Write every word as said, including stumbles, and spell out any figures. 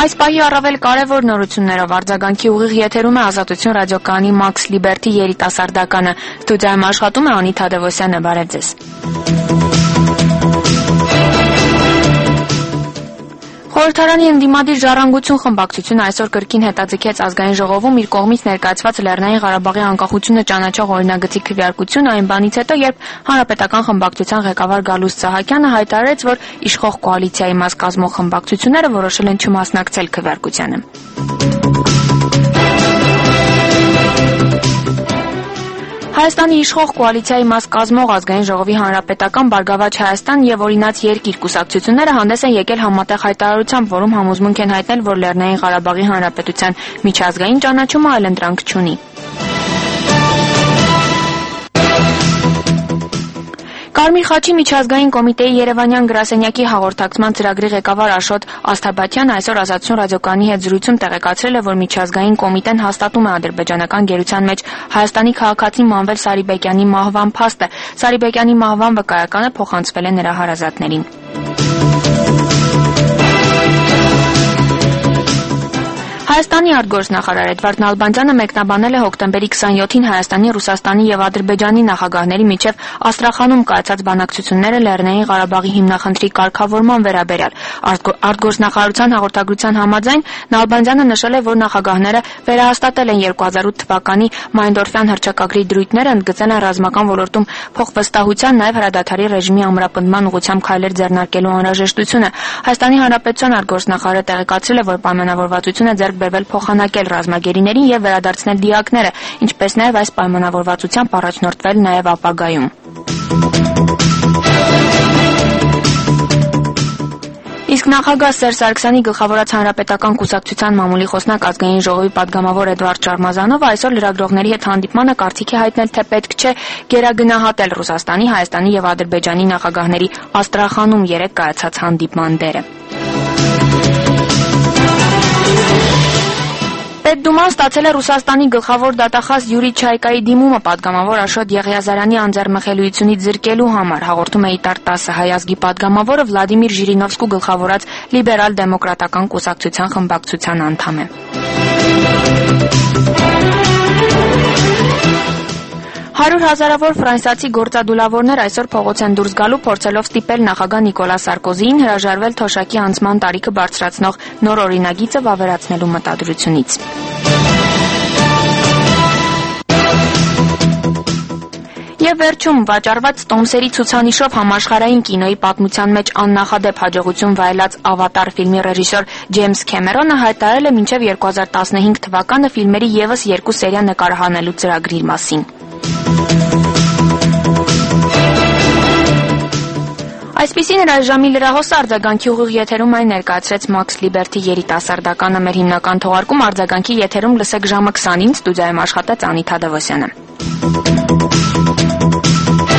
Այս պահի առավել կարևոր նորություններով արձագանքի ուղիղ եթերում է Ազատություն ռադիոկայանի Max Liberty երիտասարդականը։ Ստուդիայում աշխատում է Անի Թադևոսյանը, բարև ձեզ։ Խորհրդարանի ընդդիմադիր ժառանգություն խմբակցությունը այսօր կրկին հետաձգեց ազգային ժողովում իր կողմից ներկայացված Լեռնային Ղարաբաղի անկախությունը ճանաչող օրինագծի քվեարկությունը այն բանից հետո, երբ Հանրապետական խմբակցության ղեկավար Գալուստ Սահակյանը հայտարարեց, որ իշխող կոալիցիայի մաս կազմող խմբակցությունները որոշել են չմասնակցել քվեարկությանը։ Հայաստանի իշխող կոալիցիայի մաս կազմող ազգային ժողովի Հանրապետական, Բարգավաճ Հայաստան եւ Օրինաց երկիր կուսակցությունները հանդես են եկել համատեղ հայտարարությամբ, որում համոզմունք են հայտնել, որ Լեռնային Ղարաբաղի Հանրապետության միջազգային ճանաչումը այլընտրանք չունի։ Կարմիր խաչի միջազգային կոմիտեի Երևանյան գրասենյակի հաղորդակցման ծրագրի ղեկավար Աշոտ Ասթաբաթյանը այսօր Ազատություն ռադիոկայանի հետ զրույցում տեղեկացրել է, որ միջազգային կոմիտեն հաստատում է ադրբեջանական գերության մեջ Հայաստանի քաղաքացի Մանվել Սարիբեկյանի մահվան փաստը։ Սարիբեկյանի մահվան վկայականը փոխանցվել է նրա հարազատներին։ Հայաստանի արտգործնախարար Էդվարդ Նալբանդյանը մեկնաբանել է հոկտեմբերի քսաներկուին Հայաստանի, Ռուսաստանի եւ Ադրբեջանի նախագահների միջև Աստրախանում կայացած բանակցությունները Լեռնային Ղարաբաղի հիմնախնդրի կարգավորման վերաբերյալ։ Արտգործնախարարության հաղորդագրության համաձայն Նալբանդյանը նշել է, որ նախագահները վերահաստատել են երկու հազար ութ թվականի Մայնդորֆյան հռչակագրի դրույթները, ընդգծել են ռազմական ոլորտում փոխվստահության, նաեւ հրադադարի ռեժիմի ամրապնդման ուղղությամբ քայլեր ձեռնարկելու անհրաժեշտությունը։ Հայաստանի Հանրապետության արտգործնախարարը տեղեկացրել է, որ պայմանավորվածությունը ձեռք բերվել փոխանակել ռազմագերիներին եւ վերադարձնել դիակները, ինչպես նաեւ այս պայմանավորվածությամբ առաջնորդվել նաեւ ապագայում։ Իսկ նախագահ Սերժ Սարգսյանի գլխավորած Հանրապետական կուսակցության մամուլի խոսնակ ազգային ժողովի պատգամավոր Էդվարդ Շարմազանովը այսօր լրագրողների հետ հանդիպմանը կարծիքի հայտնել, թե պետք չէ գերագնահատել Ռուսաստանի, Հայաստանի եւ Ադրբեջանի նախագահների Աստրախանում երեկ կայացած հանդիպման դերը։ Պետդուման ստացել է Ռուսաստանի գլխավոր դատախազ Յուրի Չայկայի դիմումը պատգամավոր Աշոտ Եղիազարյանի անձեռնմխելիությունից զրկելու համար, հաղորդում է Իտար տասը հայ ազգի պատգամավորը Վլադիմիր Ժիրինովսկու գլխավորած լիբերալ-դեմոկրատական կուսակցության խմբակցության անդամ է։ Հարյուր հազարավոր ֆրանսիացի գործադուլավորներ այսօր փողոց են դուրս գալու, փորձելով ստիպել նախագահ Նիկոլա Սարկոզիին հրաժարվել թոշակի անցման տարիքը բարձրացնող նոր օրինագիծը վավերացնելու մտադրությունից։ Եվ վերջում վաճառված տոմսերի ցուցանիշով համաշխարհային կինոյի պատմության մեջ աննախադեպ հաջողություն վայելած «Ավատար» ֆիլմի ռեժիսոր Ջեյմս Քեմերոնը հայտարարել է մինչև երկու հազար տասնհինգ թվականը ֆիլմերի ևս երկու սերիա նկարահանելու ծրագրի մասին։ Այսպիսին էր այս ժամի լրահոսը, արձագանքի ուղիղ եթերում այն ներկայացրեց Max Liberty երիտասարդականը։ Մեր հիմնական թողարկում արձագանքի եթերում լսեք ժամը քսանին, ստուդիայում աշխատեց Անի Թադևոսյանը։